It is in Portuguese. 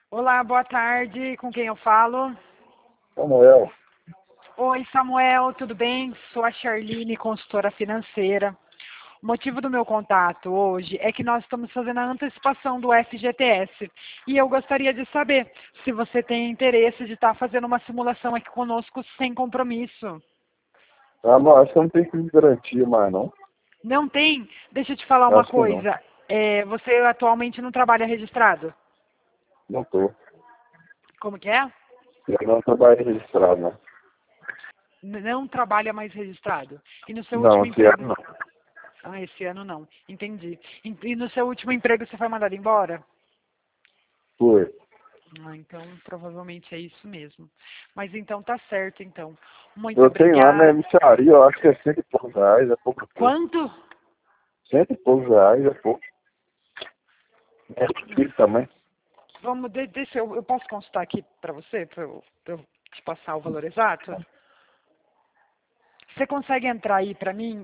Olá, boa tarde. Com quem eu falo? Samuel, Oi, Samuel, tudo bem? Sou a Charline, consultora financeira. O motivo do meu contato hoje é que nós estamos fazendo a antecipação do FGTS e eu gostaria de saber se você tem interesse de estar fazendo uma simulação aqui conosco sem compromisso. mas acho que não tem que de garantia mais, não. Não tem? Deixa eu te falar uma Acho que não. coisa. Você atualmente não trabalha registrado? Não tô. Como que é? Eu não trabalhei registrado, não. Não trabalha mais registrado. E no seu Não, último esse ano emprego? não. Ah, esse ano não. Entendi. E no seu último emprego você foi mandado embora? Foi. Ah, então provavelmente é isso mesmo. Mas então tá certo, então. Muito Eu tenho lá na obrigada. emissaria, eu acho que é cento e poucos reais, é pouca coisa. Quanto? Cento e poucos reais é pouco. É difícil também. Vamos, deixa eu posso consultar aqui para você, pra eu te passar o valor exato? Você consegue entrar aí para mim